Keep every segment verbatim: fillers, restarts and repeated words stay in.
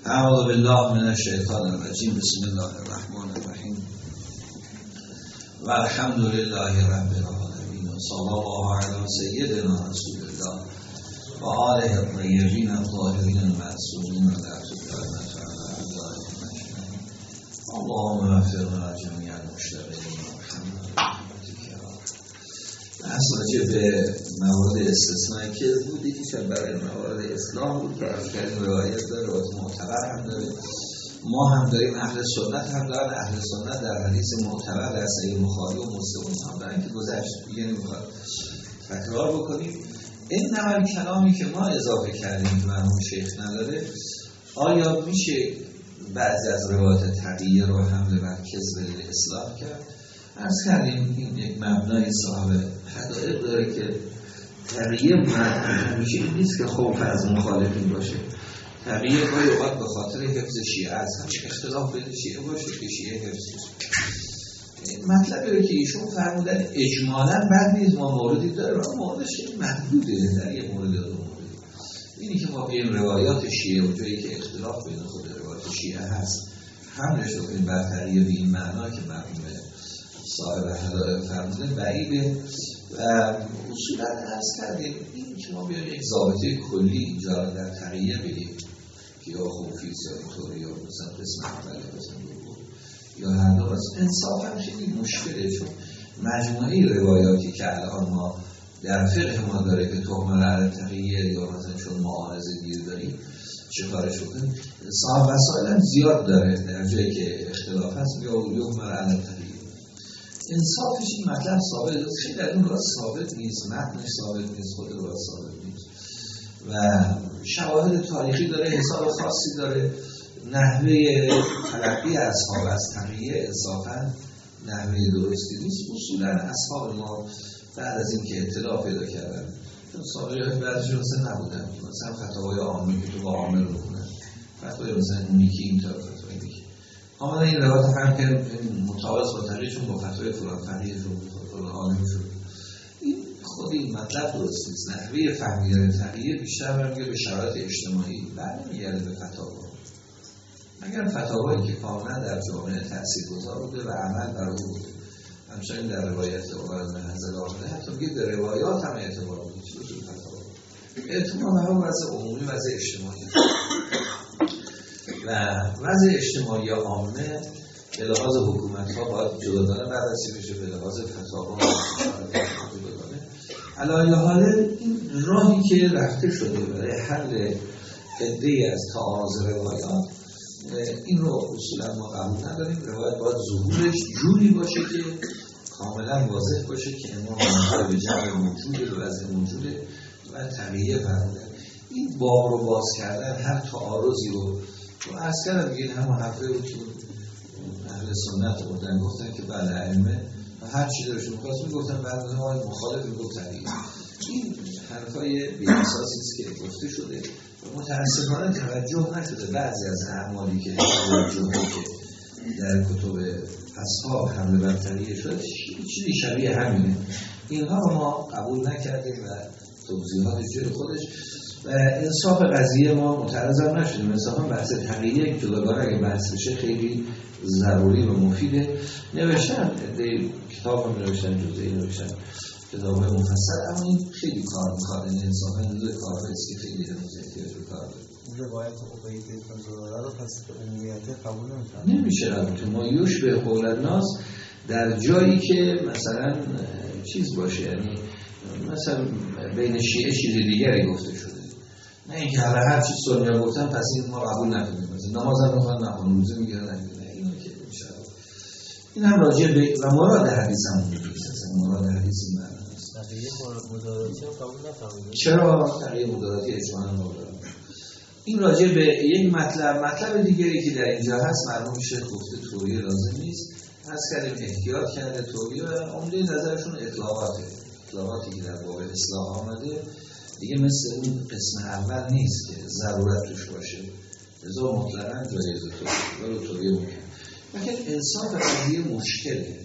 اعوذ بالله من الشیطان الرجیم. بسم الله الرحمن الرحیم و الحمد لله رب العالمین و صلی الله علی سیدنا رسول الله و آله الطیبین الطاهرین المعصومین و لعنت الله علی اعدائهم. اللهم اغفر جمیع المشتغلین وارحمنا برحمتک یا ارحم. بحث راجع به موارد استثنایی که بودی که برای موارد اسلام بود که از کردیم روایت داره، روایت معتبر هم داره. ما هم داریم، اهل سنت هم دارن. اهل سنت در حدیث معتبر در صحیح بخاری و مسلم هم دارن که گذشت دیگه نمیخواد تکرار بکنیم. این نمال کلامی که ما اضافه کردیم که مرحوم شیخ نداره، آیا میشه بعضی از روایت تقیه رو حمل بر کذب اصلاح کرد؟ عرض کردیم این یک مبنای صاحب حدائق داره که تقیه همیشه این نیست که خوف از مخالفین باشه. تقیه گاهی اوقات به خاطر حفظ شیعه است، همچه اختلاف بین شیعه باشه که شیعه حفظ شد. مطلبی رو که ایشون فرمودن اجمالاً بد نیست، ما موردی داره و موردش که محدوده در یک مورد یا دو مورد. اینی که ما بیم روایات شیعه و جایی که اختلاف بین خود روایات شیعه هست حملش رو کنیم بر تقیه به این معنا که مرحوم صاحب حدائق فرموده بعیده. و اصولا عرض کردیم این که ما بیایم یک ضابطه کلی اینجا در تقیه بگیم که یا خوفیست یا اینطوری یا مثلا قسم اول یا قسم دوم یا هر دو راست، انصافا خیلی مشکله. چون مجموعه روایاتی که الان ما در فقه ما داره که تهمه علی تقیه یا مثلا چون معارضه گیر داریم چه کارش بکنیم، صاحب وسائل زیاد داره در جایی که اختلاف هست یا یهمل علی تقیه. انصافش این مطلب ثابت است، خیلی در اون راست ثابت نیست، متنش ثابت نیست، خود راست ثابت نیست و شواهد تاریخی داره، حساب خاصی داره. نحوه تلقی اصحاب از تقیه انصافا نحوه درستی نیست. اصولا اصحاب ما بعد از این که اطلاع پیدا کردن، چون سابقه های بعدشون مثلا نبودن، مثلا فتاوای عامی که تو با عامل رو کنن، فتاوای مثلا اونی که این طرف فتاوای دیگه آمدن این روایت فهم که مطابق با تقییدشون با فتوای فلان فقیهشون با فلان عالمشون. این خود این مطلب درست نیست. نحوه فهمیدن تقیه بیشتر برمیگرده به شرایط اجتماعی، برمیگرده به فتاوا. مگر فتاوایی که کاملا در جامعه تاثیرگذار بوده و عمل بر او بوده، همچنین در روایت عمر بن حنظله آمده، حتی میگه در روایات هم اعتبار بوده. چه تو فتاوا اعتماد به وضع عمومی، وضع اجتماعی و وضع اجتماعی عامه به لحاظ حکومت‌ها باید جداگانه بررسی بشه، به لحاظ فتاوا جداگانه. علی حال این راهی که رفته شده برای حل عده‌ای از تعارض روایات، این رو اصولا ما قبول نداریم. روایت باید ظهورش جوری باشه که کاملا واضح باشه که امام منظر به جمع موجوده و وضع موجوده و تقیه فرمودن. این باب رو باز کردن هر تعارضی رو و از کردم بگید همون حرفه رو که اهل سنت بودن گفتن که بله علمه و هر چی دارشون خواست میگفتن بعد ما مخالف میگفت تقیه. این حرفای بی اساسی است که گفته شده و متاسفانه توجه نشده. بعضی از اعمالی که توجه که در کتب اصحاب حمله بر تقیه شده چیزی شبیه همینه. اینها رو ما قبول نکردیم و توضیحات جای خودش و انصاف قضیه ما متعرض هم نشدیم. انصافا بحث تقیه جداگانه اگه بحث بشه خیلی ضروری و مفیده. نوشتن کتاب هم نوشتن، جزئی نوشتن، کتاب مفصل، اما این خیلی کار میخواد. این انصافا دوی کار است که خیلی هنوز احتیاج به کار داره. اون روایت عبید بن زراره رو پس به عمومیت قبول نمی‌کنه. نمیشه که ما یوش به قول الناس در جایی که مثلا چیز باشه، یعنی مثلا بین شیعه چیز دیگری گفته شده، نه اینکه هر هر چیز سنی گفتن پس این ما قبول نکنیم. مثلا نماز هم میخوان نخوان، روزه میگیرن نگیرن، نه اینو که میشه. این هم راجع به و مراد حدیث هم نیست. اصلا مراد حدیث این معنی نیست. تقیه مداراتی رو قبول نفهمید. چرا تقیه مداراتی اجمالاً قبول؟ این راجع به یک مطلب مطلب دیگری که در اینجا هست، مرحوم شیخ گفته توریه لازم نیست. از کردیم احتیاط کرده توریه و عمده نظرشون اطلاقاته. اطلاقاتی که در باب اصلاح آمده دیگه مثل اون قسم اول نیست که ضرورت توش باشه، لذا مطلقاً جایزه توریه و توریه میکنه. لیکن انصاف قضیه مشکله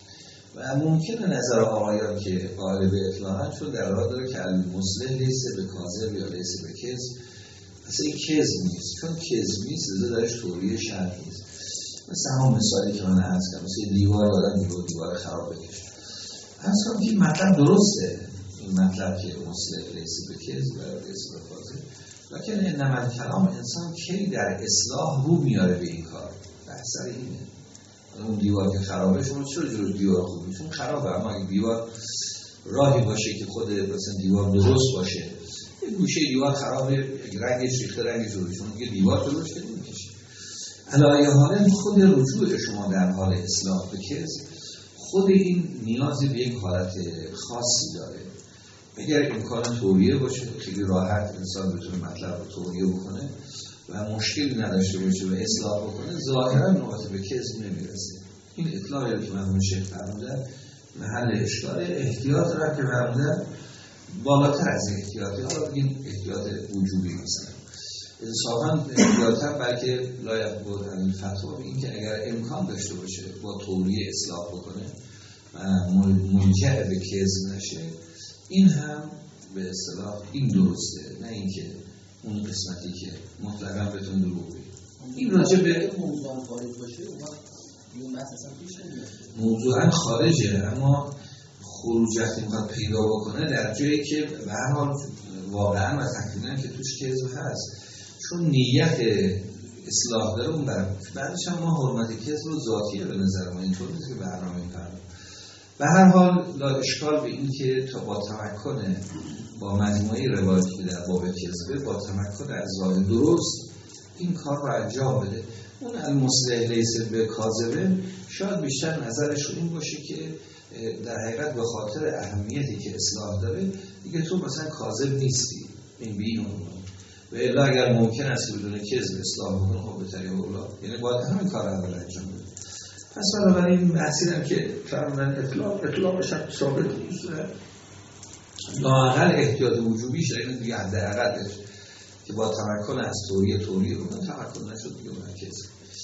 و ممکنه نظر آقایان که قائل به اطلاقاً شد در راه داره که المصلح لیس به کاذب یا لیس به کذب، اصلا این کذب نیست، چون کذب نیست لذا درش توریه شرط نیست. مثل همون مثالی که من عرض کردم، مثل دیوار آدم دیوار دیوار خراب بکشه. عرض کنم که مطلب درسته، این مطلب که مصلح لیس به کذب و لیس به فاضل، لیکن انما کلام انسان کی در اصلاح رو میاره به این کار. بحث اینه. اون دیوار که خرابه، شما چرا جور دیوار خوبی؟ چون خرابه. اما اگه دیوار راهی باشه که خود مثلا دیوار درست باشه، یه گوشه دیوار خرابه، رنگش ریخته، رنگش روی شما دیگه دیوار درست که نمی‌کشه. علایه حالا خود رجوع شما در حال اصلاح به کذب، خود این نیاز به یک حالت خاصی داره. اگر امکان توریه باشه، خیلی راحت انسان بتونه مطلب رو توریه بکنه و مشکلی نداشته باشه و اصلاح بکنه، ظاهرا نوبت به کذب نمیرسه. این اطلاعی که مرحوم شیخ فرمودن محل اشکال. احتیاط را که فرمودن بالاتر از احتیاطی، حالا بگیم احتیاط وجوبی مثلا انصافاً احتیاطاً، بلکه لایق بود این فتوا به این که اگر امکان داشته باشه با توریه اصلاح بکنه و ملجأ به کذب نشه، این هم به اصطلاح این درسته، نه اینکه اون قسمتی که مطلقاً بتون دروغ بگه. این راجع به موضوع خارج باشه اون بحث اصلا پیش نمیاد. موضوعاً خارجه، اما خروج وقتی میخواد پیدا بکنه در جایی که به هر حال واقعاً و تقریباً که توش کذب هست، چون نیت اصلاح داره اون برم. بعدش هم ما حرمت کذب رو ذاتیه به نظر ما، اینطور نیست که برنامه می‌کنه. به هر حال لا اشکال به این که تا با تمکن با مجموعه روایاتی که در باب کذبه، با تمکن از ظاهر درست این کار رو انجام بده. اون المصلح لیس به کاذبه شاید بیشتر نظرش این باشه که در حقیقت به خاطر اهمیتی که اصلاح داره دیگه تو مثلا کاذب نیستی، این بین و الا اگر ممکن است بدون کذب اصلاح بکنه، خب به طریق اولا، یعنی باید همین کار رو اول انجام بده. پس بنابراین این بحثی هم که فرمودن اطلاق اطلاقش هم ثابت نیست، لااقل احتیاط وجوبیش این دیگه حداقلش که با تمکن از توریه توریه رو تمکن نشد دیگه مرکز.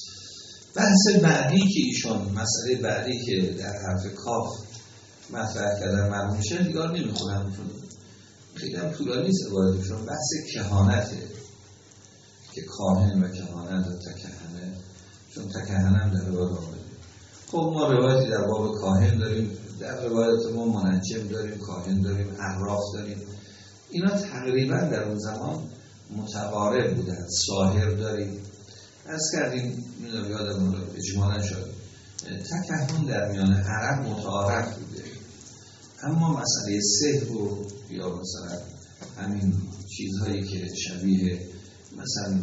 بحث بعدی که ایشان مسئله بعدی که در حرف کاف مطرح کردن مرحوم شیخ دیگه نمیخونم چون خیلی هم طولانی نیست عبارتشون. بحث کهانته که کاهن و کهانت و تکهنه، چون تکهنه هم در روایت آمده. خب ما روایتی در باب کاهن داریم، در روایت ما منجم داریم، کاهن داریم، عراف داریم. اینا تقریبا در اون زمان متقارب بودن. ساحر داریم، از کردیم میدونم یادم رو اجمالا شد تکهن در میان عرب متعارف بوده، اما مسئله سحر و یا مثلا همین چیزهایی که شبیه مثلا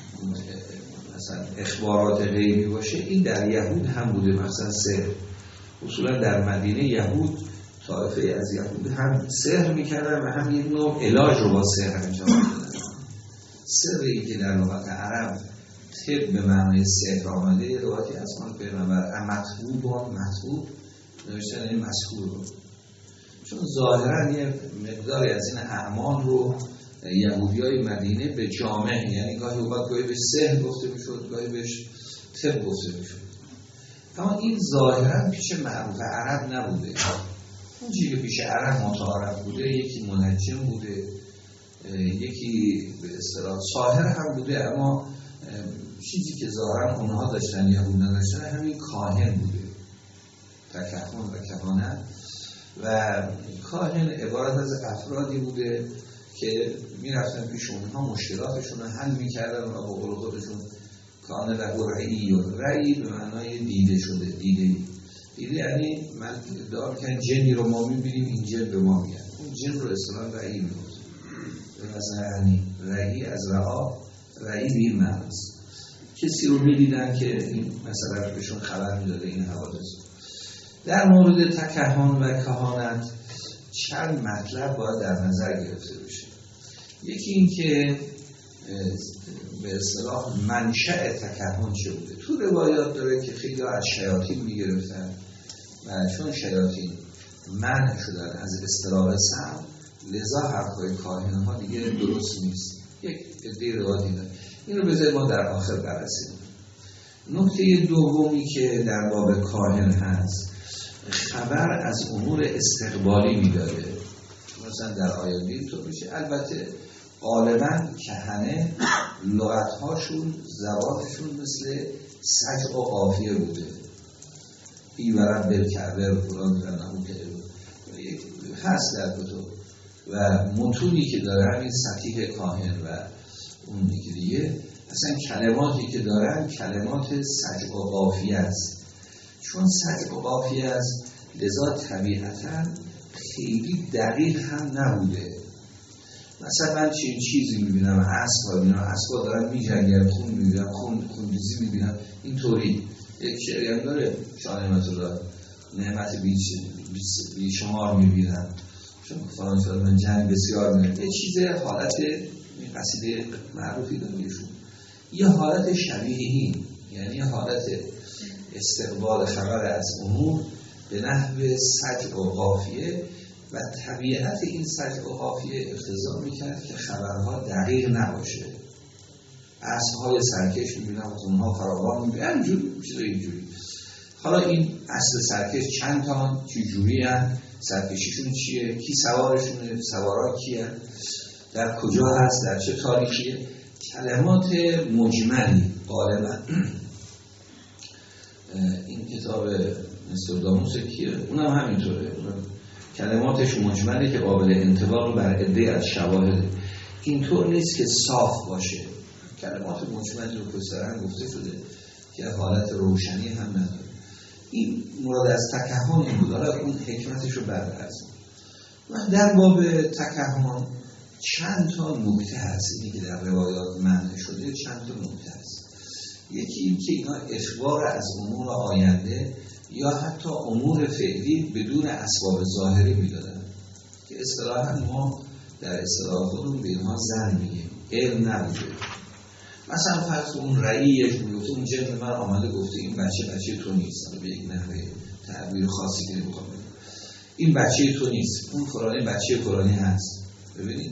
مثلا اخبارات غیبی باشه، این در یهود هم بوده. مثلا سحر اصولا در مدینه یهود طایفه از یهود هم سحر میکردن و هم یک نوع علاج رو با سحر انجام میدادن. سحری که در لغت عرب طب به معنی سحر آمده، یه روایتی از ما پیغمبر مطبوب و مطبوب نوشتن این مسحور رو، چون ظاهرا یه مقداری از این اعمال رو یهودیای مدینه به جامع، یعنی گاهی اوقات گاهی بهش سحر گفته میشد، گاهی بهش طب گفته میشد، اما این ظاهرا پیش معروف عرب نبوده. اون چیزی که پیش عرب متعارف بوده یکی منجم بوده، یکی به اصطلاح ساحر هم بوده، اما چیزی که ظاهرا اونها داشتن یهود نداشتن همین کاهن بوده، تکهن و کهانت. و کاهن عبارت از افرادی بوده که میرفتن پیش اونها مشکلاتشون رو حل میکردن و با قول خودشون کاهن له رئی، و رئی به معنای دیده شده. دیده دیده یعنی من ادعا میکنم جنی رو ما میبینیم این جن به ما میاد، اون جن رو اصطلاحاً رئی میگوزه. مثلا یعنی رئی از رعا، رئی به این معناست کسی رو میدیدن که این مثلا بهشون خبر میداده این حوادث. در مورد تکهن و کهانت چند مطلب باید در نظر گرفته بشه. یکی این که به اصطلاح منشأ تکهن چه بوده. تو روایات داره که خیلی از شیاطین میگرفتن و چون شیاطین منع شدن از استراق سم، لذا حرفای کاهن ها دیگه درست نیست. یک عده روایاتی داره، این رو بذارید ما در آخر بررسی کنیم. نکته دومی که در باب کاهن هست، خبر از امور استقبالی میداده. مثلا در آیات تو میشه، البته غالبا کهنه لغت‌هاشون زبانشون مثل سجع و قافیه بوده. این برم بالکعبه و فلان برنمون که هست در کتب و متونی که داره همین سطیح کاهن و اون دیگه اصلا کلماتی که دارن کلمات سجع و قافیه است. چون سجع و قافیه است لذا طبیعتاً خیلی دقیق هم نبوده. مثلا من چین چیزی میبینم، اسب ها میبینم، اسب ها دارن میجنگن، خون میبینم، خون خونریزی میبینم، اینطوری. یک شعری هم داره شاه نعمت الله، نعمت بی شمار میبینم، چون فلان فلان من جنگ بسیار میبینم. یه چیز حالت قصیده معروفی داره ایشون، یه حالت شبیهی، یعنی حالت استقبال خبر از امور به نحو سجع و قافیه و طبیعت این سجع و قافیه اقتضا میکرد که خبرها دقیق نباشه. اسب‌های سرکش میبینم از اونها فراوان میبینم اینجوری چیزای اینجوری. حالا این اصل سرکش چند تا چی جوری هست، سرکشیشون چیه، کی سوارشونه، سوارا کیه، در کجا هست، در چه تاریخیه. کلمات مجملی غالبا این کتاب نوستراداموس کیه، اونم همینطوره، کلماتش مجمله که قابل انطباق بر عده از شواهد. اینطور نیست که صاف باشه. کلمات مجملی رو پسرن گفته شده که حالت روشنی هم نداره. این مراد از تکهن این بود. حالا اون حکمتش رو بررسیم. و در باب تکهن چند تا نکته هست، اینی که در روایات منع شده چند تا نکته هست. یکی این که اینا اخبار از امور آینده یا حتی امور فعلی بدون اسباب ظاهری میدادن که اصطلاحاً ما در اصطلاح خودمون به اینها زن میگیم، علم نبوده. مثلا فرض اون رعیش میگفت اون جن من آمده گفته این بچه بچه تو نیست، به یک نحوه تعبیر خاصی که نمیخوام بگم، این بچه تو نیست، اون فلانی بچه فلانی هست. ببینید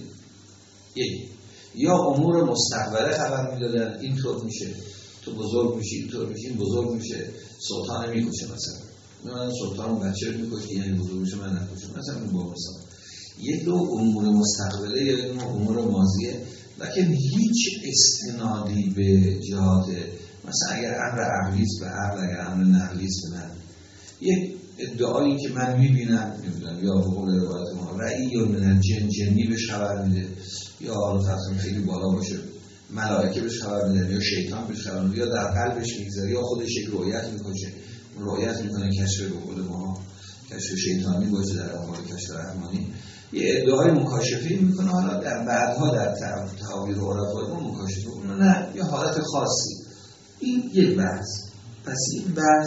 یک یا امور مستقبله خبر میدادن، اینطور میشه، تو بزرگ میشی، اینطور میشی، این بزرگ میشه، سلطان میکشه، مثلا من سلطان بچه رو میکشه یعنی بزرگ میشه من نکشم، مثلا این با مثلا یک دو امور مستقبله یا یک امور ماضیه، لیکن هیچ استنادی به جهات مثلا اگر امر عقلیست به عقل، اگر امر نقلیست به نقل. یک ادعایی که من میبینم نمیدونم یا به قول روایت ما رأی یا من جن جنی بهش خبر میده، یا حالا تصمیم خیلی بالا باشه ملائکه بهش خبر میده، یا شیطان بهش خبر میده، یا در قلبش میگذره، یا خودش یک رؤیت میکنه، رؤیت میکنه کشف به قول ما کشف شیطانی باشه در احوال کشف رحمانی، یه ادعای مکاشفه‌ای میکنه. حالا در بعدها در تعابیر عرفای ما مکاشفه اون نه یه حالت خاصی. این یک بحث. پس این بحث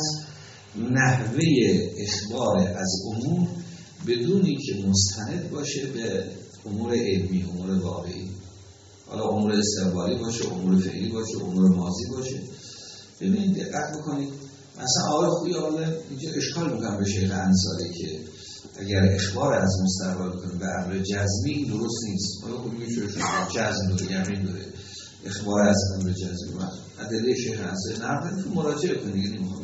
نحوه اخبار از امور بدونی که مستند باشه به امور علمی، امور واقعی، حالا امور استقبالی باشه، امور فعلی باشه، امور ماضی باشه. ببینید دقت بکنید، مثلا آقای خویی حالا اینجا اشکال میکنم به شیخ انصاری که اگر اخبار از مستقبل کنه به امر جزمی این درست نیست. حالا خویی میشه جزم داره، یقین داره، اخبار از امر جزمی ادله شیخ انصاری نرفتن تو مراجعه کنید نمیخوام.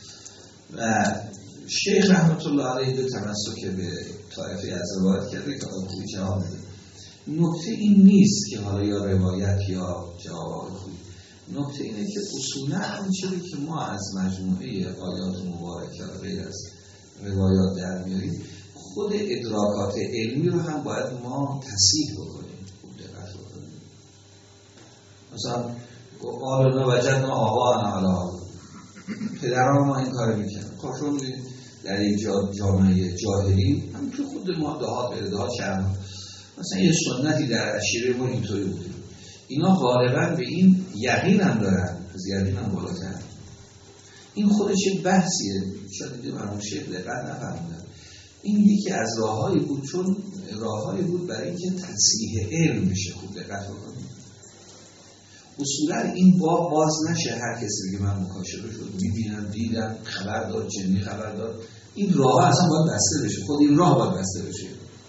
و شیخ رحمت الله علیه به تمسک به طایفه از روایت کرده که خویی جواب بده. نکته این نیست که حالا یا روایت یا جواب خویی، نکته اینه که اصولا اون چیزی که ما از مجموعه آیات مبارکه و غیر از روایات در میاریم خود ادراکات علمی رو هم باید ما تصحیح بکنیم، خوب دقت بکنیم. مثلا قالوا وجدنا آباءنا علی هذا، پدران ما این کارو میکنن. خب شما در یک جامعه جاهلی هم تو خود ما دهات به دهات شهر مثلا یه سنتی در عشیره ما اینطوری بوده. اینا غالبا به این یقین هم دارن، از یقین هم بالاتر. این خودش یک بحثیه، شاید دیگه مرمون شیخ دقت نفهمیدن. این یکی از راههایی بود، چون راههایی بود برای اینکه تصحیح علم میشه. خوب دقت بکنید. اصولا این باب باز نشه هر کسی بگه من مکاشفه شد، میبینم، دیدم، خبر داد، جنی خبر داد. این راه اصلا باید بسته بشه، خود این راه باید بسته بشه.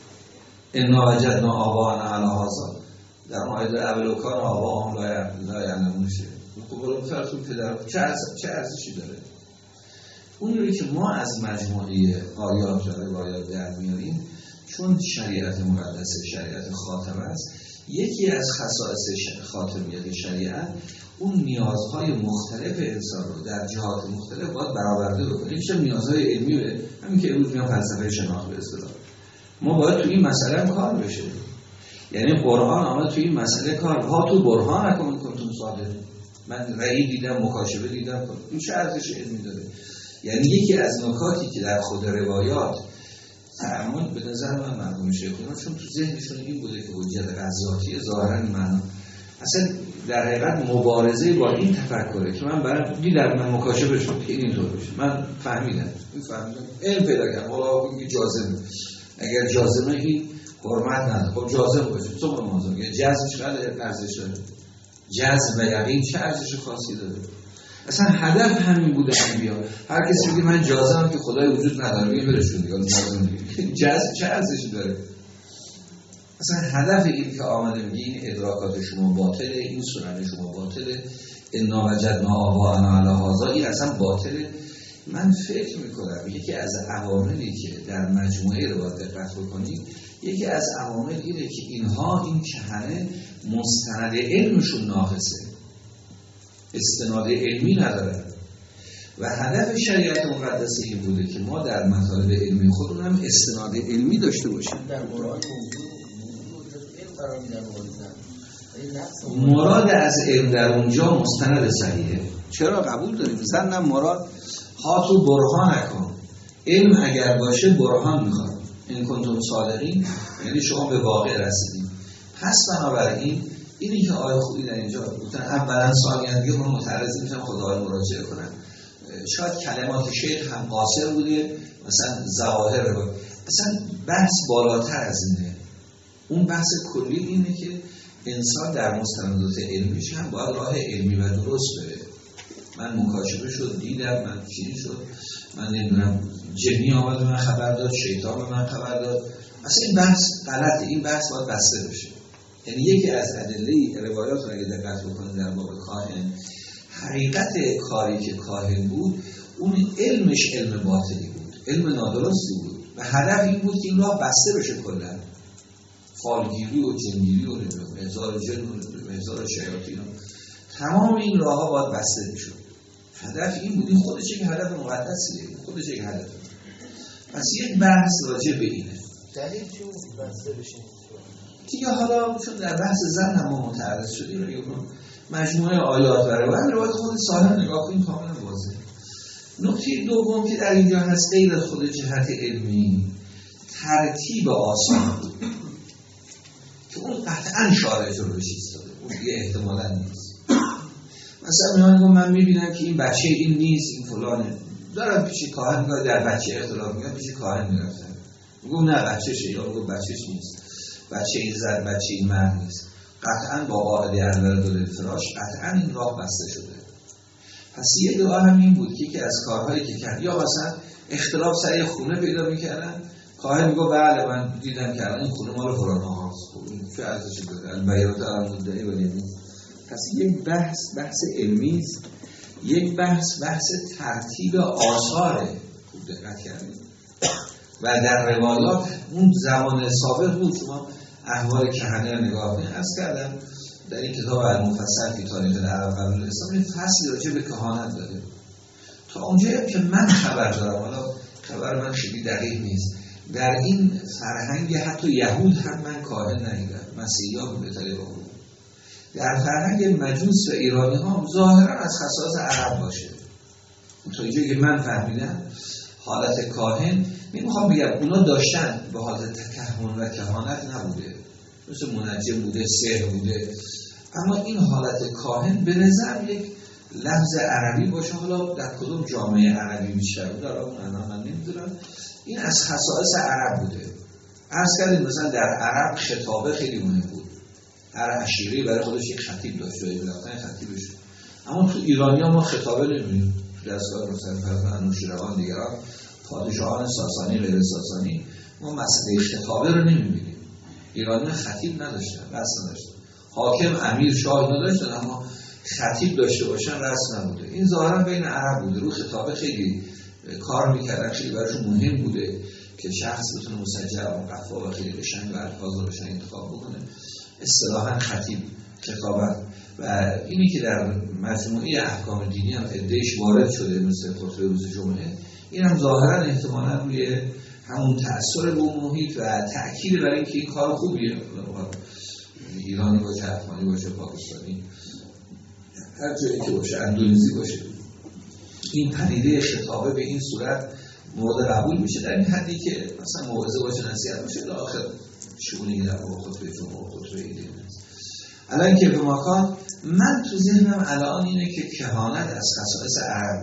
انا وجدنا آباءنا علی هذا در آیه اول کار آباءهم لا یعلمون شه. خب فرضون پدر چه چه ارزشی داره؟ اونی که ما از مجموعه آیات و روایات در میاریم چون شریعت مقدسه، شریعت خاتمه است، یکی از خصائص خاتمیت شریعت اون نیازهای مختلف انسان رو در جهات مختلف باید برآورده بکنه. یکیش نیازهای علمیه، همین که امروز میگن فلسفه شناخت به اصطلاح. ما باید تو این مسئله کار بشه. یعنی قرآن آمد تو این مسئله کار ها تو برهان نکن کنتون صادق. من رأی دیدم، مکاشفه دیدم، این چه ارزش علمی داره؟ یعنی یکی از نکاتی که در خود روایات تأمل به نظر من مرحوم شیخونا چون تو ذهنشون این بوده که حجت قضاتی ظاهرا معنا اصلا در حقیقت مبارزه با این تفکره که من برام دیدم، من مکاشفه شد که این اینطور بشه، من فهمیدم این فهمیدم علم پیدا کردم. حالا اون جازمه، اگر جازمه این حرمت نداره، خب جازم باشه ثم موضوع میگه جزم چقدر ارزش داره؟ جزم و یقین چه ارزش خاصی داره؟ اصلا هدف همین بوده انبیا. هر کسی میگه من جازمم که خدای وجود نداره، میگه برشون دیگه جازم دیگه جزم چه ارزشی داره؟ اصلا هدف این که آمده میگه این ادراکات شما باطله، این سنن شما باطله، انا وجدنا آباءنا علی هذا، این اصلا باطله. من فکر میکنم یکی از عواملی که در مجموعه رو باید دقت بکنید، یکی از عوامل اینه که اینها این کهنه مستند علمشون ناقصه، استناد علمی ندارن و هدف شریعت مقدسه این بوده که ما در مطالب علمی خودمون هم استناد علمی داشته باشیم. در قرآن مراد از علم در اونجا مستند صحیحه. چرا قبول داریم؟ مثلا مراد ها تو برهان نکن، علم اگر باشه برهان میخواد، این کنتم صادقین، یعنی شما به واقع رسیدین. پس بنابراین اینی که آیه خوبی در اینجا گفتن اولا سالیانگی رو متعرض میشن خدا رو مراجعه کنن. شاید کلمات شیخ هم قاصر بوده، مثلا ظواهر رو اصلا بحث بالاتر از اینه. اون بحث کلی اینه که انسان در مستندات علمیش هم باید راه علمی و درست بره. من مکاشفه شد، دیدم، من چیزی شد، من نمیدونم جنی آمد من خبر داد، شیطان به من خبر داد، اصلا این بحث غلطه. این بحث باید بسته بشه. یعنی یکی از ادله روایات رو اگه دقت بکنید در باب کاهن، حقیقت کاری که کاهن بود اون علمش علم باطلی بود، علم نادرستی بود و هدف این بود که این راه بسته بشه. کلا فالگیری و جنگیری و هزار جن و هزار شیاطین، تمام این راه ها باید بسته بشه. هدف این بود. این خودش یک هدف مقدسیه، خودش یک هدف. پس یک بحث راجع به اینه. دلیل چی بسته بشه؟ دیگه حالا چون در بحث زن هم ما متعرض شدیم، مجموعه آیات و روایات روایت خود سالم نگاه کنیم کاملا واضحه. نکته دوم که در اینجا هست غیر از خود جهت علمی، ترتیب آثار که اون قطعا شارع جلوش ایستاده، اون دیگه احتمالاً نیست. مثلا من من میبینم که این بچه این نیست، این فلانه، دارم پیش کاهن میگم در بچه اختلاف میگم، پیش کاهن میرفتم میگم نه بچه‌شه، یا میگم بچه‌ش نیست، بچه این زن، بچه این مرد نیست. قطعاً با قاعده اول دل فراش قطعاً این راه بسته شده. پس یه دعا هم این بود که یکی از کارهایی که کرد، یا مثلا اختلاف سر خونه پیدا میکردن، کاهن میگه بله من دیدم که این خونه مال فلان آقاست، خب این چه ارزشی داره؟ البیات المدعی ولی. پس یک بحث بحث علمی است، یک بحث بحث ترتیب آثاره. خوب دقت کردید و در روایات اون زمان سابق بود. شما احوال کهنه رو نگاه کنید. عرض کردم در این کتاب المفصل فی تاریخ العرب قبل الاسلام این فصلی راجع به کهانت داره. تا اونجایی که من خبر دارم، حالا خبر من خیلی دقیق نیست، در این فرهنگ حتی یهود هم من کاهن ندیدم، مسیحیان به طریق اون. در فرهنگ مجوس و ایرانی ها ظاهرا از خصائص عرب باشه. تا اینجایی که من فهمیدم حالت کاهن، نمیخوام بگم اونا داشتن به حالت تکهن و کهانت نبوده، مثل منجم بوده، سحر بوده، اما این حالت کاهن به نظر یک لفظ عربی باشه. حالا در کدوم جامعه عربی بیشتر بوده الان من نمیدونم. این از خصائص عرب بوده. عرض کردیم مثلا در عرب خطابه خیلی مهم بود، هر عشیره برای خودش یک خطیب داشت، جایی بلفتن خطیبش. اما تو ایرانی ها ما خطابه نمیدونیم. تو دستگاه مثلا فرزن انوشیروان دیگران پادشاهان ساسانی غیر ساسانی ما مسئله خطابه رو نمیبینیم. ایرانی خطیب نداشتن، رسم نداشتن. حاکم، امیر، شاه نداشتن، اما خطیب داشته باشن رسم نبوده. این ظاهرا بین عرب بوده. رو خطابه خیلی کار میکردن، خیلی براشون مهم بوده که شخص بتونه مسجل و مقفا و خیلی قشنگ و الفاظ رو قشنگ انتخاب بکنه. اصطلاحاً خطیب خطابت و اینی که در مجموعه احکام دینی هم ادعیش وارد شده مثل خطبه روز جمعه، این هم ظاهراً احتمالاً روی همون تأثیر به محیط و تأکید بر اینکه این کار خوبیه، ایرانی باشه، افغانی باشه، پاکستانی، هر جایی که باشه، اندونزی باشه، این پدیده خطابه به این صورت مورد قبول میشه در این حدی که مثلا موعظه باشه، نصیحت باشه، تا آخر شئونی در خطبه جمعه، خطبه عید است. الان که به مکان من تو ذهنم الان اینه که کهانت از خصائص عرب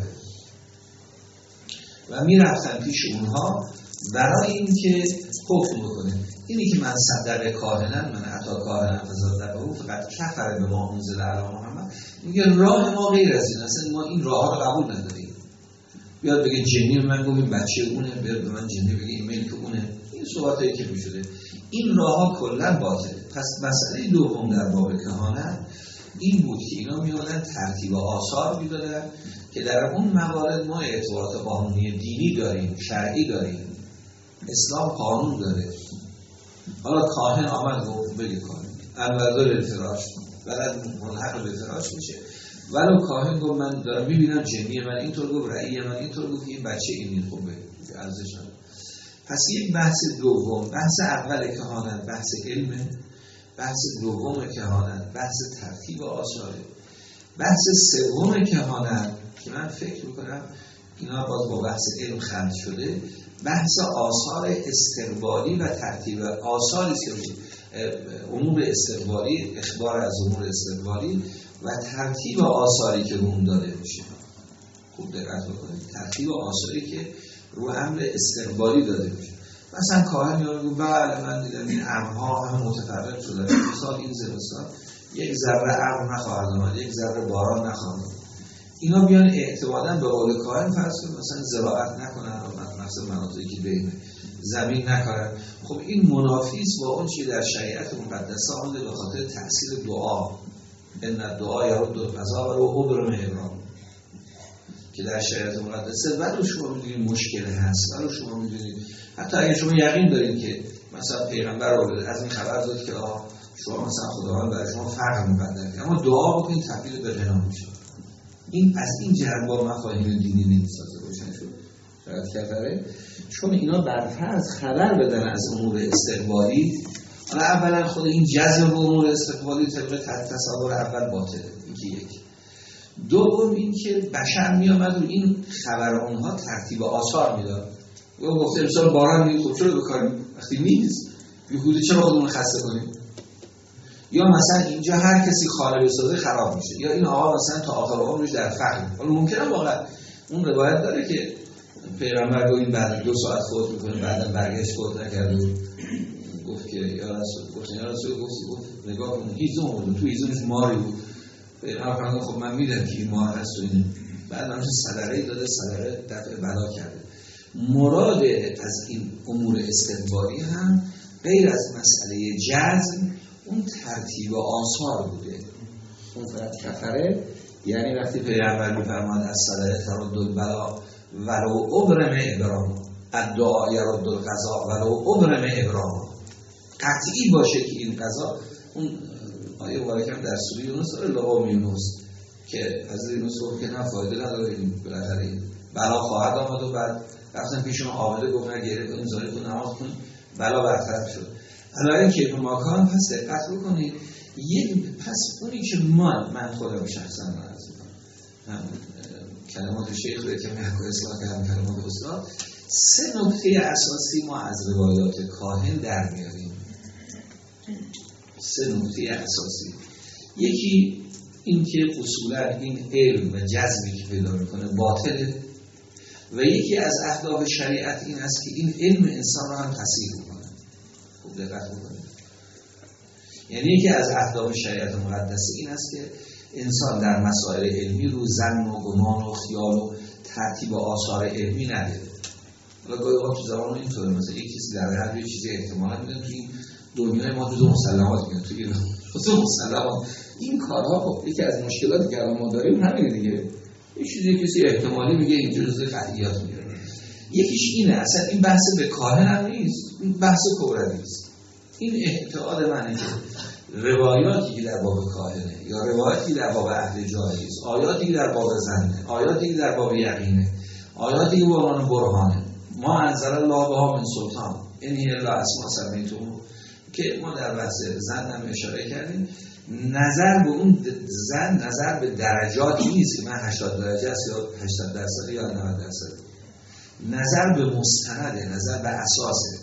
و میرفتن پیش اونها برای اینکه حکم بکنه. اینی که من صدق کاهنن، من عطا کاهنن فزاد او فقط کفر به ما انزل علی محمد، میگه راه ما غیر از این، اصلا ما این راه ها رو قبول نداریم. بیاد بگه جنی به من گفت این بچه اونه، بیاد به من جنی بگه این ملک اونه، این صحبتایی که میشده این راه ها کلا باطله. پس مسئله دوم در باب کهانت این بود که اینا میادن ترتیب آثار میدادن که در اون موارد ما اعتبارات قانونی دینی داریم، شرعی داریم، اسلام قانون داره. حالا کاهن آمد گفت بگه کاهن الوردار الفراش ولد ملحق به فراش میشه، ولو کاهن گفت من دارم میبینم جنیه، من اینطور گفت رأیه، من اینطور گفت این بچه این خوبه ارزش نداره. پس یک بحث دوم، بحث اول کهانت بحث علمه، بحث دوم کهانت بحث ترتیب آثاره، بحث سوم کهانت که من فکر میکنم اینا باز با بحث علم خلط شده، بحث آثار استقبالی و ترتیب آثاری که امور استقبالی، اخبار از امور استقبالی و ترتیب آثاری که رو اون داده میشه. خوب دقت بکنید، ترتیب آثاری که رو امر استقبالی داده میشه. مثلا کاهن میگه بله من دیدم این ابرها هم متفرق شده، مثلا این زمستان یک ذره ابر نخواهد آمد، یک ذره باران نخواهد آمد. اینا بیان اعتمادا به قول کاهن فرض کنن مثلا زراعت نکنن، مثلا مناطقی که بین زمین نکنن. خب این منافی است با اون چیزی در شریعت مقدسه آمده به خاطر تأثیر دعا، ان الدعاء یرد القضاء و ابرم ابرام، که در شریعت مقدسه ولو شما میدونید مشکل هست، ولو شما میدونید حتی اگه شما یقین دارید که مثلا پیغمبر از این خبر داد که آه شما مثلا خداوند برای شما فقر مقدر کرد، اما دعا بکنید تبدیل به غنا میشه. این از این جهت با مفاهیم دینی نمیسازه روشن شد شاید کفره، چون اینا برفرض خبر بدن از امور استقبالی. حالا اولا خود این جذب به امور استقبالی طبق تصور اول باطله، این که یک. دوم این که بشر می آمد و این خبر اونها ترتیب آثار میداد. و گفته امسال باران نیست، خب چرا بکاریم وقتی نیست؟ بیهوده چرا خودمون خسته کنیم؟ یا مثلا اینجا هر کسی خانه بسازه خراب میشه، یا این آقا مثلا تا آخر عمرش در فقر. حالا ممکنه واقعا اون روایت داره که پیغمبر گفت این بعد دو ساعت فوت میکنه، بعدم برگشت فوت نکرد و گفت که یا رسول گفت یا رسول گفت گفت نگاه کن هیزم بود، تو هیزمش ماری بود. پیغمبر خب من میدونم که این مار هست و اینه، بعد همش صدقه داده، صدقه دفع بلا کرده. مراد از این امور استقبالی هم غیر از مسئله جزم اون ترتیب آثار بوده. اون فرد کفره یعنی وقتی پیغمبر میفرماد از صدقه ترد البلا ولو ابرم ابرام، الدعاء یرد القضاء ولو ابرم ابرام، قطعی باشه که این قضا. اون آیه مبارکه در سوره یونس داره، لقوم یونس، که حضرت یونس گفت که نه فایده نداره این بالاخره این بلا خواهد آمد و بعد رفتن پیشون عابده گفت نه گریه کنیم زاری کنیم نماز کنیم، بلا برطرف شد. الان که به ماکان پس دقت بکنید، یک پس اونی که ما من خودم شخصا عرض می‌کنم کلمات شیخ رو که میگه اصلاح کردم کلمات استاد، سه نکته اساسی ما از روایات کاهن در میاریم. سه نکته اساسی، یکی این که اصولا این علم و جذبی که پیدا میکنه باطله، و یکی از اهداف شریعت این است که این علم انسان رو هم تصحیح کنه. خوب دقت بکنید، یعنی یکی از اهداف شریعت مقدسه این است که انسان در مسائل علمی رو ظن و گمان و خیال و ترتیب آثار علمی نداره. حالا گاهی اوقات تو زبان اینطوره، مثلا یک کسی در هر یه چیزی احتمالاً میدونه تو این دنیای ما جزء مسلمات میاد، تو این جزء مسلمات این کارها. خب یکی از مشکلاتی که ما داریم همینه دیگه، یه چیزی کسی احتمالی میگه اینجا جزء قطعیات میاد. یکیش اینه، اصلا این بحث به کاهن هم نیست، این بحث کبروی است. این اعتقاد منه که روایاتی که در باب کاهنه یا روایاتی در باب اهل جاهلی است، آیاتی در باب زنه، آیاتی در باب یقینه، آیاتی که به عنوان برهانه، ما انزل الله بها من سلطان این هی الا اسماء سمیتم، که ما در بحث زن هم اشاره کردیم. نظر به اون زن نظر به درجاتی نیست که من هشتاد درجه است یا هشتاد درصد یا نود درصد، نظر به مستنده، نظر به اساسه.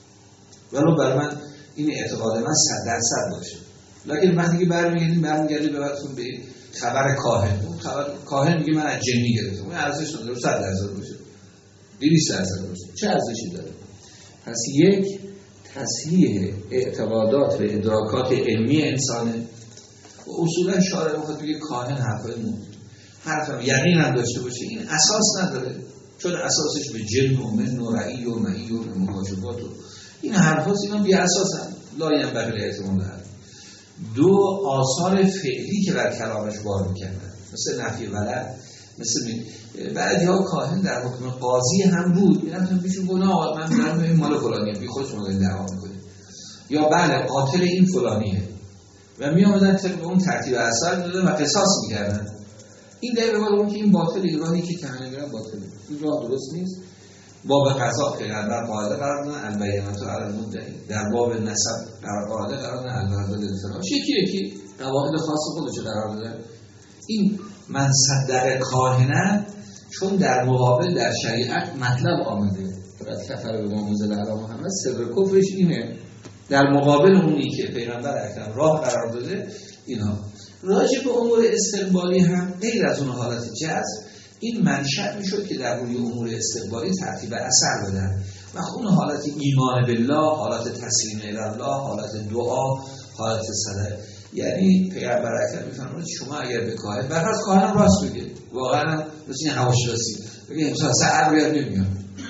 ولو برای من این اعتقاد من صد درصد باشه، لکن من دیگه برمیگردیم برمیگردیم ببرتون به خبر کاهن. اون خبر کاهن میگه من از جنی گرفتم، اون ارزش نداره صد درصد باشه، دویست درصد باشه، چه ارزشی داره؟ پس یک تصحیح اعتقادات و ادراکات علمی انسانه و اصولا شارع میخواد بگه کاهن حرفای مون حرفم یقین هم داشته باشه، این اساس نداره، چون اساسش به جن و من و رعی و معی و مواجبات و این حرفاست، اینا بی اساس هم لا ینبغی اعتماد داره. دو، آثار فعلی که در کلامش بار میکردن مثل نفی ولد، مثل بعضی ها کاهن در حکم قاضی هم بود، میرفتن بیشون گناه من میرم به این مال فلانیه بی خودش مال دعوا میکنه، یا بله قاتل این فلانیه و می آمدن طبق اون ترتیب اثر میدادن و قصاص میکردن. این در واقع اون که این باطل راهی که کهنه میرن باطله، این راه درست نیست. باب قضا پیغمبر قاعده قرار دادن البینات علی المدعی، در باب نسب قاعده قرار دادن البرز للفراش، یکی یکی قواعد خاص خودش قرار دادن. این من صدق کاهنه چون در مقابل در شریعت مطلب آمده فقط کفر به ما انزل علی محمد، سر کفرش اینه در مقابل اونی که پیغمبر اکرم راه قرار داده. اینها راجع به امور استقبالی هم غیر از اون حالت جذب این منشأ میشد که در روی امور استقبالی ترتیب اثر بدن و اون حالت ایمان بالله، حالت تسلیم الی الله، حالت دعا، حالت صدق. یعنی پیغمبر اکرم میفرماید شما اگر به کاهن برات کاهن راست بگه، واقعا مثل این هواشرسی بگه امسال سر بیاد نمیاد،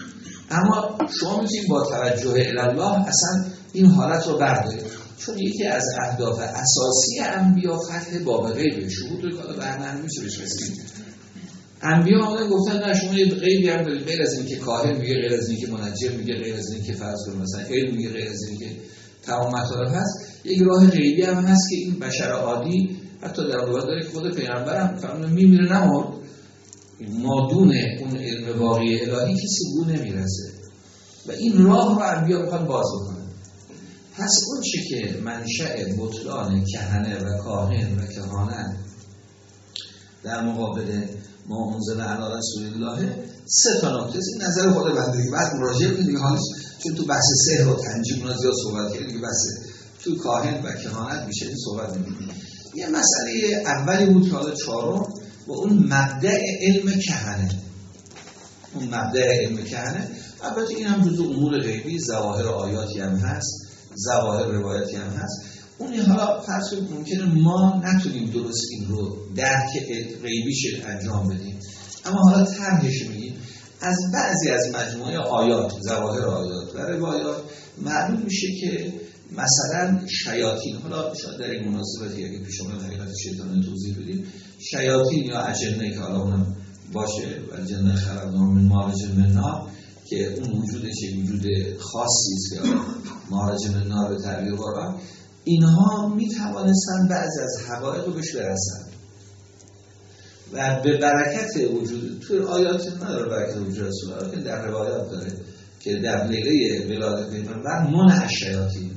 اما شما میتونید با توجه الی الله اصلا این حالت رو بردارید، چون یکی از اهداف اساسی انبیا فتح باب غیب شهود رو که برنامه میشه بهش رسید. انبیا آمدن گفتن نه شما یه غیبی هم دارید، غیر از این که کاهن میگه، غیر از این که منجم میگه، غیر از این که فرض کنید مثلا علم میگه، غیر از این که تمام مطالب هست، یک راه غیبی هم هست که این بشر عادی حتی در روایت داره که خود پیغمبر هم فرمود میمیره نمرد، مادون اون علم واقعی الهی کسی بو نمیرسه و این راه رو انبیا میخوان باز بکنن. پس اون چه که منشأ بطلان کهنه و کاهن و کهانت در مقابل ما انزل علی رسول الله سه تا نکته این نظر خود بنده دیگه بعد مراجعه کنید دیگه، حالش چون تو بحث سحر و تنجیم اونا زیاد صحبت کردیم دیگه، بحث تو کاهن و کهانت میشه این صحبت نمی‌کنیم. یه مسئله اولی بود که حالا چهارم و اون مبدأ علم کهنه، اون مبدأ علم کهنه البته این هم جزء امور غیبی، ظواهر آیاتی هم هست، ظواهر روایتی هم هست. اون حالا فرض کنید ممکنه ما نتونیم درست این رو درک غیبیش انجام بدیم، اما حالا طرحش میگیم از بعضی از مجموعه آیات، ظواهر آیات و روایات معلوم میشه که مثلا شیاطین، حالا شاید در این مناسبتی اگه پیش اومد حقیقت شیطان توضیح بدیم، شیاطین یا اجنه که حالا اونم باشه و جن خلقنا من مارج من نار که اون وجودش وجود خاصی است که مارج من نار به تعبیر قرآن، اینها می توانستن بعضی از حقایق رو بهش برسن و به برکت وجود تو آیات نداره برکت وجود رسول الله که در روایات داره که در لیله ولادت پیغمبر منع الشیاطین،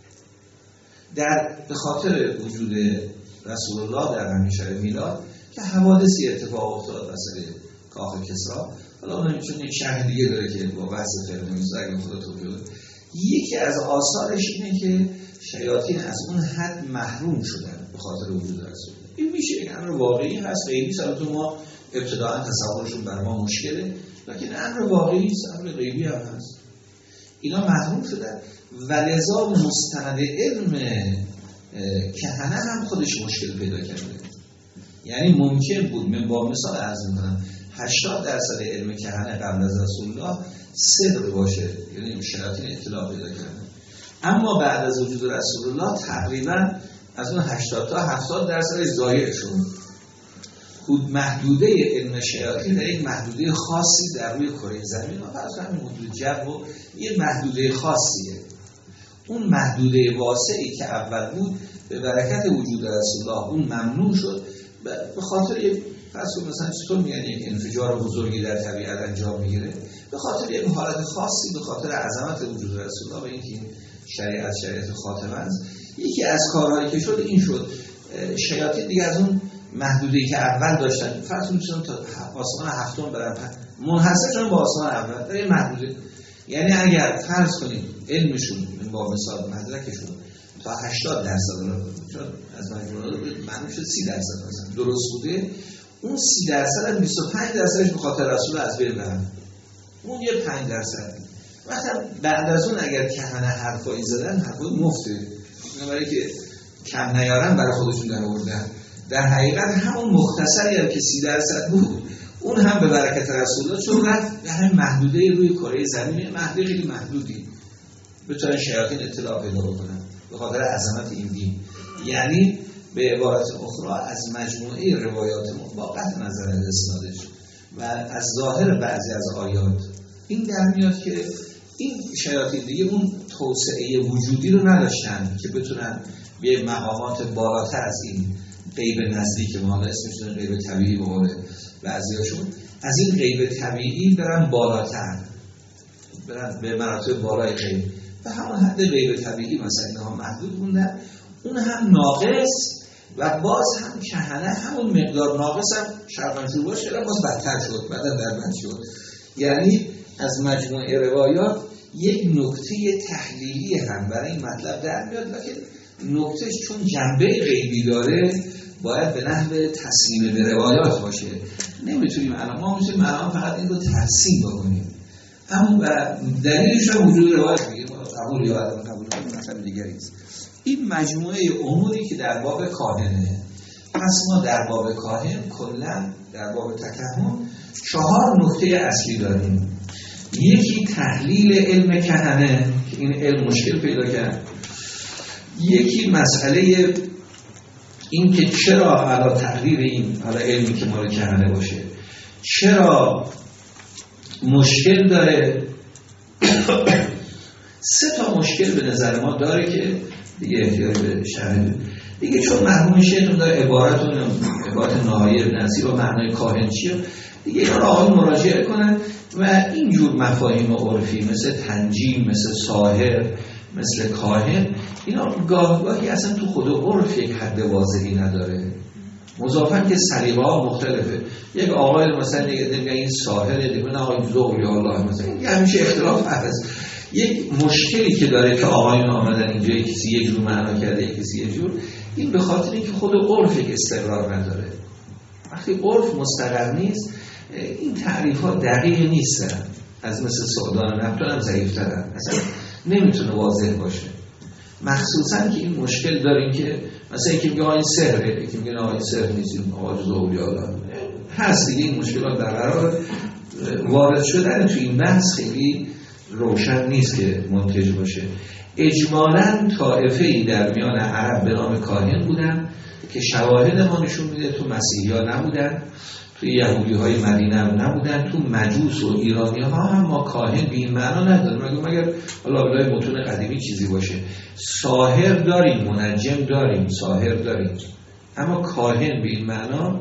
در به خاطر وجود رسول الله در همین شب میلاد که حوادثی اتفاق افتاد، مثلا کاخ کسرا، حالا اونم چون یک شرح دیگه داره که با بحث فقه نمیشه اگه خدا توفیق بده، یکی از آثارش اینه که شیاطین از اون حد محروم شدن به خاطر وجود رسول. این میشه یک امر واقعی هست، غیبی است، ما ابتداعا تصورشون بر ما مشکله، لکن امر واقعی است، امر غیبی هم هست. اینا محروم شدن و لذا مستند علم کهنه هم خودش مشکل پیدا کرده. یعنی ممکن بود من با مثال عرض می‌کنم هشتاد درصد علم کهنه قبل از رسول الله صدق باشه، یعنی شیاطین اطلاع پیدا کردن، اما بعد از وجود رسول الله تقریبا از اون هشتاد تا هفتاد درصد ضایع شد محدوده علم شیاطین در یک محدوده خاصی در روی کره زمین و فرض کنیم حدود جو و یک محدوده خاصیه. اون محدوده واسعی که اول بود به برکت وجود رسول الله اون ممنوع شد به خاطر یک فرض مثلا چطور میگن یک انفجار بزرگی در طبیعت انجام میگیره، به خاطر یک حالت خاصی، به خاطر عظمت وجود رسول الله و اینکه شریعت شریعت خاتمه است. یکی از کارهایی که شد این شد شیاطین دیگه از اون محدوده‌ای که اول داشتن فرض می‌کنم تا آسمان هفتم برن منحصر شدن با آسمان اول در این محدوده. یعنی اگر فرض کنید علمشون با مثال مدرکشون تا هشتاد درصد چون از مجموعه معنی شد سی درصد مثلا درست بوده، اون سی درصد هم بیست و پنج درصدش به خاطر رسول از بین برن، اون یه پنج درصد. وقتی بعد از اون اگر کهنه حرفایی زدن حرفای مفته، برای که کم نیارن برای خودشون در آوردن، در حقیقت همون مختصری هم که سی درصد بود اون هم به برکت رسول الله چون رفت به همین محدوده روی کره زمین، محدوده خیلی محدودی بتونن شیاطین اطلاع پیدا بکنن به خاطر عظمت این دین. یعنی به عبارت اخرى از مجموعه روایات با قطع نظر از اسنادش و از ظاهر بعضی از آیات این در میاد که این شیاطین دیگه اون توسعه وجودی رو نداشتن که بتونن به مقامات بالاتر از این غیب نزدیک ما اسمش غیب طبیعی به قول بعضیاشون، از این غیب طبیعی برن بالاتر، برن به مراتب بالای غیب و همون حد غیب طبیعی مثلا اینها محدود موندن، اون هم ناقص و باز هم کهنه همون مقدار ناقص هم شرمنشور باشه باز بدتر شد، بعدا در بند شد. یعنی از مجموعه روایات یک نکته تحلیلی هم برای این مطلب در میاد، لیکن نکتهش چون جنبه غیبی داره باید به نحو تسلیم به روایات باشه. نمیتونیم الان ما میتونیم الان فقط این رو ترسیم بکنیم، اما دلیلش هم وجود روایت میگه قبول یا عدم قبول مثلا دیگری است. این مجموعه اموری که در باب کاهنه. پس ما در باب کاهن کلا در باب تکهن چهار نکته اصلی داریم. یکی تحلیل علم کهنه که این علم مشکل پیدا کرد، یکی مسئله این که چرا علا تقریر این علا علمی که مال کهنه باشه چرا مشکل داره. سه تا مشکل به نظر ما داره که دیگه احتیاج به شرح دیگه، چون مرحوم شیخ داره عبارتون عبارت نهایی ابن عصیر و معنای کاهن چیه دیگه اینا رو آقای مراجعه کنن و اینجور مفاهیم عرفی مثل تنجیم، مثل ساحر، مثل کاهن، اینا گاه گاهی اصلا تو خود عرف یک حد واضحی نداره، مضافاً که سلیقه ها مختلفه. یک آقای مثلا دیگه این ساحر دیگه نه آقای ذوقی الله مثلا این همیشه اختلاف هست. یک مشکلی که داره که آقایون آمدن اینجا کسی یک جور معنا کرده کسی یک جور، این به خاطر اینکه خود عرف یک استقرار نداره. وقتی عرف مستقر نیست این تعریف ها دقیق نیستن، از مثل سعدان نبتون هم ضعیفترن، اصلا نمیتونه واضح باشه. مخصوصا که این مشکل داریم که مثلا یکی میگه آقای سحره، یکی میگه آقای سحر نیستیم آقای ذوقی الله هست دیگه. این مشکلات در قرار وارد شدن تو این بحث خیلی روشن نیست که منتج باشه. اجمالاً طائفه‌ای در میان عرب به نام کاهن بودن که شواهد ما نشون میده تو مسیحی‌ها نبودن، تو یهودی‌های مدینه هم نبودن، تو مجوس و ایرانی‌ها هم ما کاهن به این معنا نداریم، مگر مگر حالا بلای متون قدیمی چیزی باشه. ساحر داریم، منجم داریم، ساحر داریم، اما کاهن به این معنا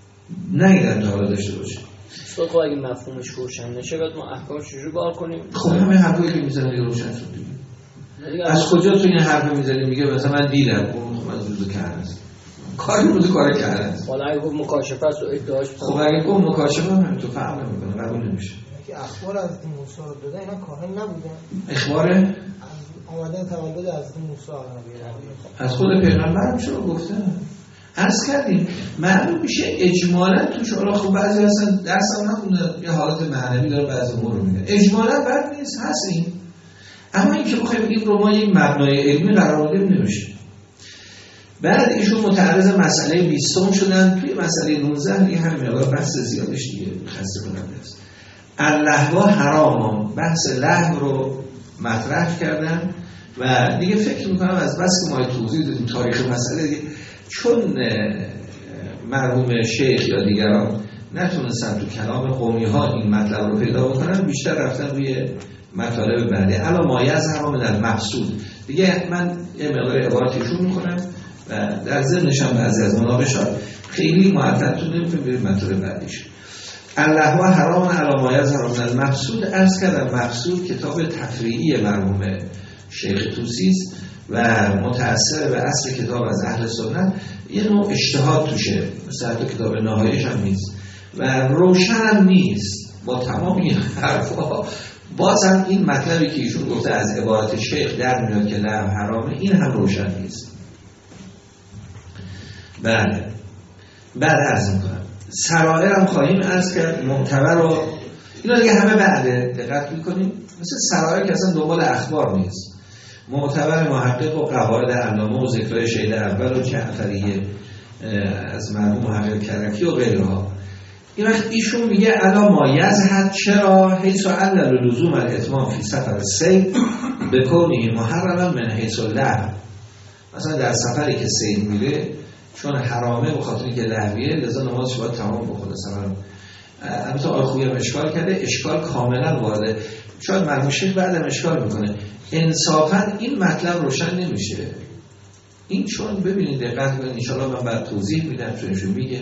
نیدن تا حالا داشته باشه. خب اگه مفهومش روشن نشه باید ما احکامش چجوری کار کنیم؟ خب همه حرفایی که میزنه روشن شد دیگه. از کجا تو این حرف میزنی؟ میگه مثلا من دیدم خب من روزو کردم کاری روزو کار کردم. حالا اگه گفت مکاشفه است و ادعاش خب اگه گفت مکاشفه هم تو فهم نمیکنه قبول نمیشه. که اخبار از موسی داده اینا کاهن نبودن. اخبار آمدن تولد از موسی از خود پیغمبر هم چرا گفتن؟ عرض کردیم معلوم میشه اجمالاً توش. حالا خب بعضی اصلا درس هم نخوندن یه حالت معنوی داره بعضی امور رو میگن، اجمالاً بد نیست هست این، اما این که بخوایم این رو ما یک مبنای علمی قرار بدیم نمیشه. بعد ایشون متعرض مسئله بیستم شدن، توی مسئله نوزده دیگه همین مقدار بحث زیادش دیگه خسته کننده است. اللهو حرام، بحث لهو رو مطرح کردن و دیگه فکر میکنم از بس که ما توضیح دادیم تاریخ مسئله دیگه، چون مرحوم شیخ یا دیگران نتونستن تو کلام قومی ها این مطلب رو پیدا بکنن، بیشتر رفتن روی مطالب بعدی. الا ما یظهر من المقصود، دیگه من یه مقدار عبارتشون میکنم و در ضمنش هم بعضی از مناقشات خیلی معطلتون نمیتونیم بریم مطالب بعدیش. الله و حرام علی ما یظهر من المقصود. عرض کردم مقصود کتاب تفریعی مرحوم شیخ طوسی است و متأثر به اصل کتاب از اهل سنت، یه نوع اجتهاد توشه، مثل حتی کتاب نهاییش هم نیست و روشن هم نیست. با تمام این حرفا بازم این مطلبی که ایشون گفته از عبارت شیخ در میاد که لعب حرامه، این هم روشن نیست. بله بعد عرض میکنم سرائر هم خواهیم عرض کرد، معتبر رو اینا دیگه همه بعده دقت میکنیم، مثل سرائر که اصلا دنبال اخبار نیست. معتبر محقق و قواعد علامه و ذکرای شهید اول و جعفریه از مرحوم محقق کرکی و غیرها. این وقت ایشون میگه الا ما یظهر، چرا حیث علل لزوم الاتمام فی سفر صید بکونه محرما من حیث اللهو. مثلا در سفری که صید میره چون حرامه به خاطر اینکه لهویه لذا نمازش باید تمام بخونه سفر. البته آخوی هم اشکال کرده، اشکال کاملا وارده، شاید مرحوم شیخ بعدم اشکال میکنه. انصافا این مطلب روشن نمیشه. این چون ببینید دقت کنید، ان شاءالله من بعد توضیح میدم چونشون میگه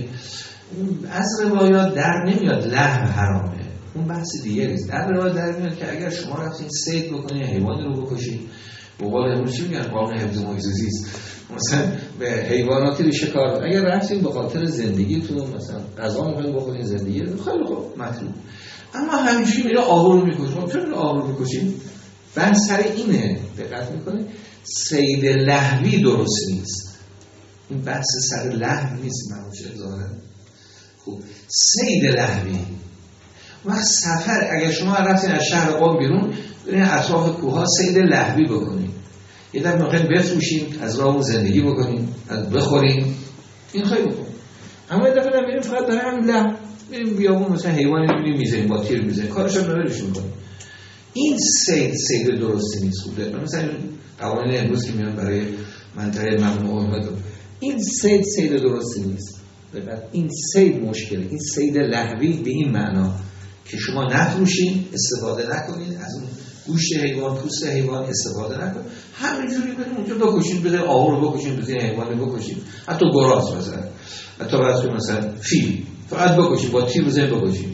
از روایات در نمیاد لحم حرامه، اون بحث دیگه نیست. در روایات در میاد که اگر شما رفتین صید بکنید حیوانی رو بکشید، به قول امروز چی میگن قانون حفظ محیط زیست، مثلا به حیواناتی رو شکار، اگر رفتین به خاطر زندگیتون مثلا غذا میخواین بخورین زندگی خیلی خوب مطلوب، اما همینجوری میره آهو رو میکشید. چرا آهو رو میکشید؟ بحث سر اینه، دقت میکنید صید لهوی درست نیست. این بحث سر لهو نیست، منوشه ظاهرا خوب صید لهوی. وقت سفر اگر شما رفتین از شهر قم بیرون برین اطراف کوها صید لهوی بکنین، یه دفعه میخواین بفروشین از راه اون زندگی بکنین، از بخورین، این خیلی بکن. اما یه دفعه نمیریم فقط برای همین لهو میریم بیابون مثلا حیوانی میبینیم میزنیم با تیر میزنیم، کارش هم نمیرش میکنیم. این سید سید درستی نیست. خوبه مثلا قوانین امروز که میان برای منطقه ممنوع احمد، این سید سید درستی نیست. این سید مشکله. این سید لهوی به این معنا که شما نفروشین، استفاده نکنین از اون گوشت حیوان، پوست حیوان استفاده نکنین، همینجوری برین اونجا بکشین، بده آهو رو بکشین، بده حیوان رو بکشین، حتی گراز مثلا، حتی واسه مثلا فیل فقط بکشین، با تیر بزنید بکشین.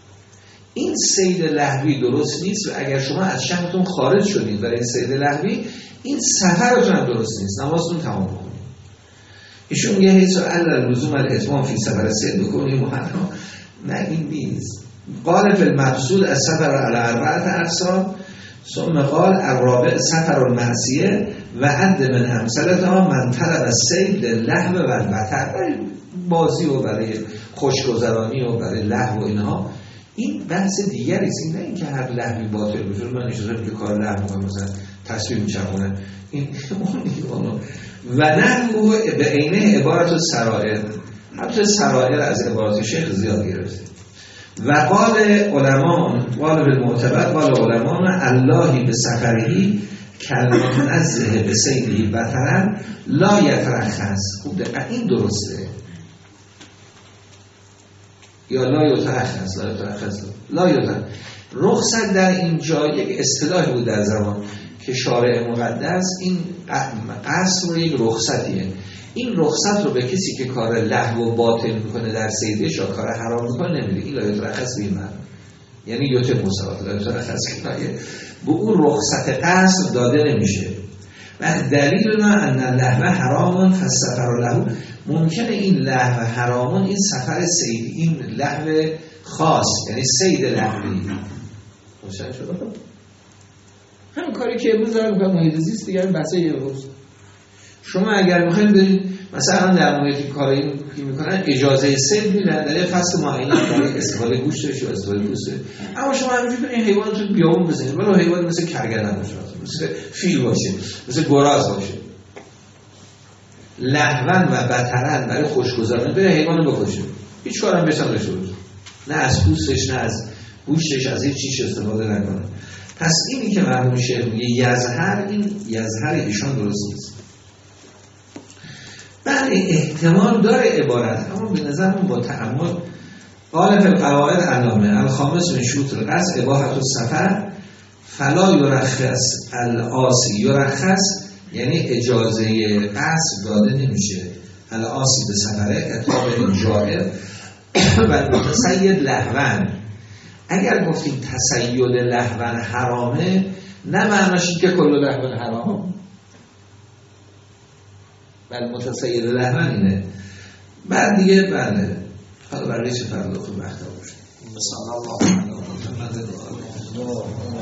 این صید لهوی درست نیست و اگر شما از شهرتون خارج شدید برای صید لهوی، این سفرتون هم درست نیست، نمازتون تمام بکنید. ایشون میگه حیث علل لزوم الاتمام فی سفر صید بکنید محرم، نه این نیست. قال فی المقصود از سفر علی اربعه اقسام، ثم قال الرابع سفر المعصیه و عد من امثلتها من طلب الصید للهو و البتر، برای بازی و برای خوشگذرانی و برای لهو و اینها. این بحث دیگری است، این نه اینکه هر لهوی باطل باشه. من اجازه که کار لهو می‌کنم مثلا تصویر می‌چرخونه، این اون و نه به عینه عبارت السرائر، حتی سرائر از عبارت شیخ زیاد گرفته. و قال علما قال بالمعتبر قال علما اللهی به سفرهی کلمات نزه به سیدی بطرن لا یترخص. خوب دقیقا این درسته، یا لا یترخص لا یترخص لا یترخص. رخصت در این جا یک اصطلاحی بود در زمان که شارع مقدس این قصد رو یک رخصتیه، این رخصت رو به کسی که کار لهو و باطل میکنه در صیدش یا کار حرام میکنه نمیده. این لا یترخص به این معنی، یعنی یوتر مصابات لا یترخص به اون رخصت قصد داده نمیشه. و دلیل ما ان اللهو حرامون فالسفر لهو، ممکنه این لهو حرامون این سفر صید، این لهو خاص یعنی صید لهوی روشن شده. همین کاری که امروز دارم میکنم محیط زیست دیگه، این بحثای امروز. شما اگر میخواین برید مثلا در محیطی کاری که میکنن اجازه صید میدن در فصل معینی برای استفاده گوشتش یا استفاده پوستش، اما شما همینجوری این حیواناتو بیابون بزنید، ولی حیوان مثل کرگدن باشه، مثل فیل باشه، مثل گراز باشه، لهون و بترن برای خوشگذرانی بره حیوانو بکشه، هیچ کارم بهش نداشته باشه، نه از پوستش نه از گوشتش از هیچ چیز استفاده نکنه. پس اینی که مرحوم شیخ میگه یظهر، این یظهر ایشان درست نیست. بله احتمال داره عبارت، اما به نظرم با تأمل قال فی القواعد علامه الخامس من شروط القصد اباحة السفر فلا یرخص العاصی. یرخص یعنی اجازه قصد داده نمیشه العاصی به سفره کتاب جائر و متسید لهون. اگر گفتیم تسید لهون حرامه نه معناش که کل لهون حرام، بل متسید لهون اینه. بعد دیگه بله حالا برای چه فردا خود وقت باشه. صلی الله علیه و آله.